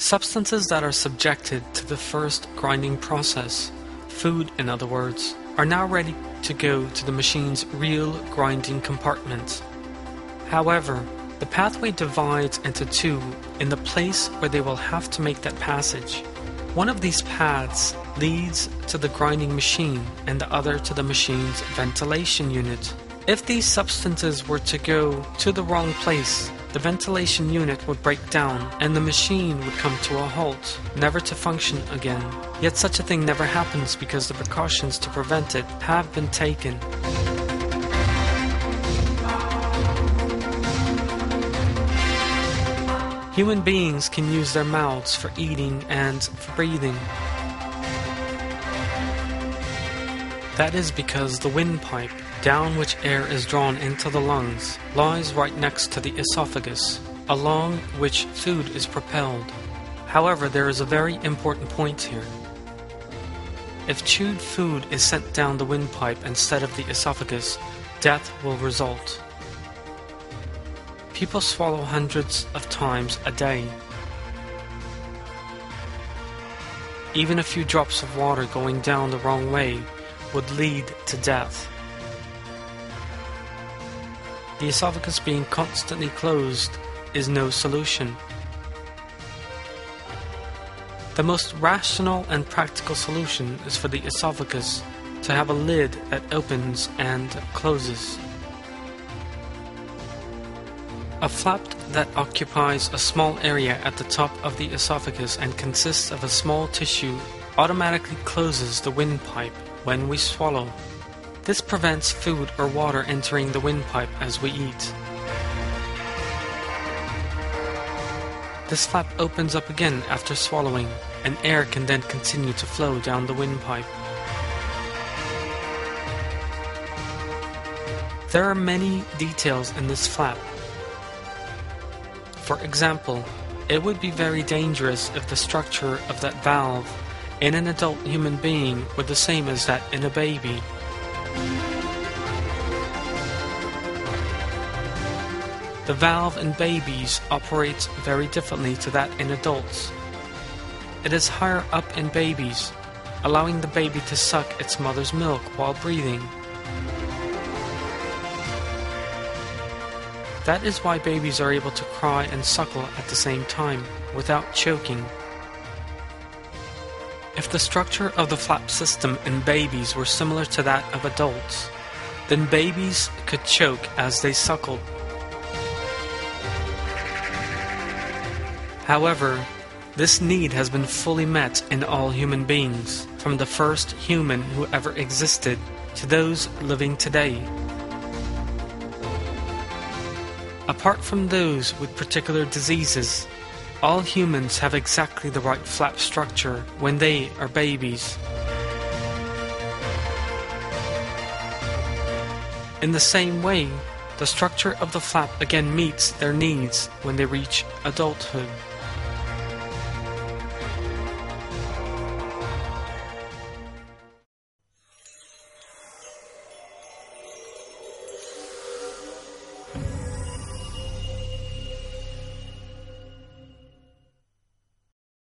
Substances that are subjected to the first grinding process, food in other words, are now ready to go to the machine's real grinding compartment. However, the pathway divides into two in the place where they will have to make that passage. One of these paths leads to the grinding machine and the other to the machine's ventilation unit. If these substances were to go to the wrong place, the ventilation unit would break down and the machine would come to a halt, never to function again. Yet such a thing never happens because the precautions to prevent it have been taken. Human beings can use their mouths for eating and for breathing. That is because the windpipe, down which air is drawn into the lungs, lies right next to the esophagus, along which food is propelled. However, there is a very important point here. If chewed food is sent down the windpipe instead of the esophagus, death will result. People swallow hundreds of times a day. Even a few drops of water going down the wrong way would lead to death. The esophagus being constantly closed is no solution. The most rational and practical solution is for the esophagus to have a lid that opens and closes. A flap that occupies a small area at the top of the esophagus and consists of a small tissue automatically closes the windpipe when we swallow. This prevents food or water entering the windpipe as we eat. This flap opens up again after swallowing, and air can then continue to flow down the windpipe. There are many details in this flap. For example, it would be very dangerous if the structure of that valve in an adult human being were the same as that in a baby. The valve in babies operates very differently to that in adults. It is higher up in babies, allowing the baby to suck its mother's milk while breathing. That is why babies are able to cry and suckle at the same time, without choking. If the structure of the flap system in babies were similar to that of adults, then babies could choke as they suckled. However, this need has been fully met in all human beings, from the first human who ever existed to those living today. Apart from those with particular diseases, all humans have exactly the right flap structure when they are babies. In the same way, the structure of the flap again meets their needs when they reach adulthood.